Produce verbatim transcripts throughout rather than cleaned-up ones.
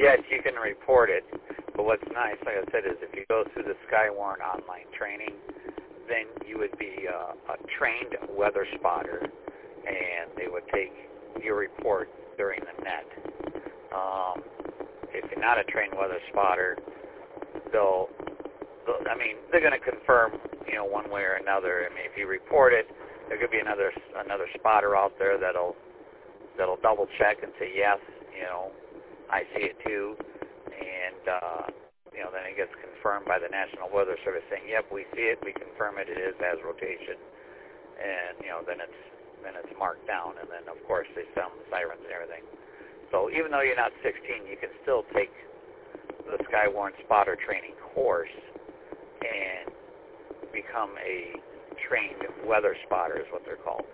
Yes, you can report it, but what's nice, like I said, is if you go through the Skywarn online training, then you would be uh, a trained weather spotter, and they would take your report during the net. Um, if you're not a trained weather spotter, they'll, they'll I mean, they're going to confirm, you know, one way or another. I mean, if you report it, there could be another another spotter out there that'll that'll double check and say yes, you know, I see it too, and uh, you know, then it gets confirmed by the National Weather Service saying, yep, we see it, we confirm it, it is as rotation, and you know, then it's then it's marked down, and then of course they sound the sirens and everything. So even though you're not sixteen, you can still take the Skywarn spotter training course and become a trained weather spotter is what they're called.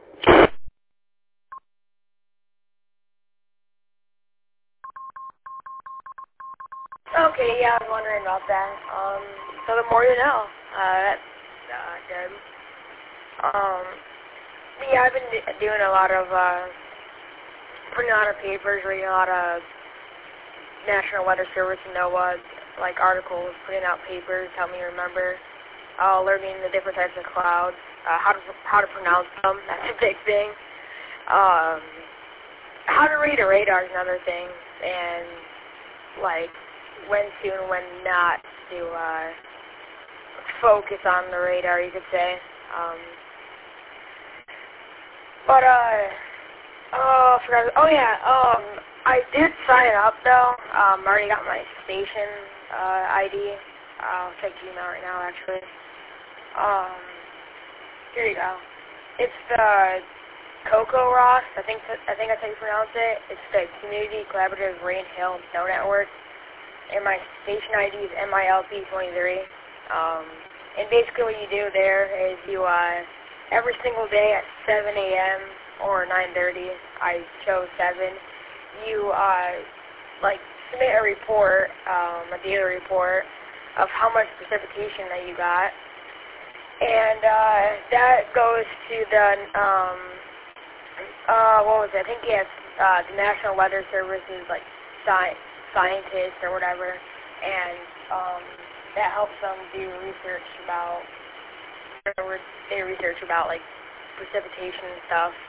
Okay, yeah, I was wondering about that. Um, so the more you know. Uh, that's uh, good. Um, yeah, I've been d- doing a lot of, uh, putting a lot of papers, reading a lot of National Weather Service and NOAA, like articles, putting out papers, help me remember, uh, learning the different types of clouds, uh, how to how to pronounce them, that's a big thing. Um, how to read a radar is another thing, and, like, when to and when not to uh, focus on the radar, you could say. Um, but, uh, oh, I forgot, oh yeah, um, I did sign up, though. Um, I already got my station uh, I D. I'll check Gmail right now, actually. Um, here you go. It's the Coco Ross, I think I think that's how you pronounce it. It's the Community Collaborative Rain, Hail, and Snow Network. And my station I D is M I L P twenty-three. Um, and basically what you do there is you, uh, every single day at seven a.m. or nine thirty, I chose seven, you, uh, like, submit a report, um, a daily report of how much precipitation that you got. And, uh, that goes to the, um, uh, what was it? I think, yes, uh, the National Weather Service's, like, science. scientists or whatever, and um, that helps them do research about, they research about like precipitation and stuff,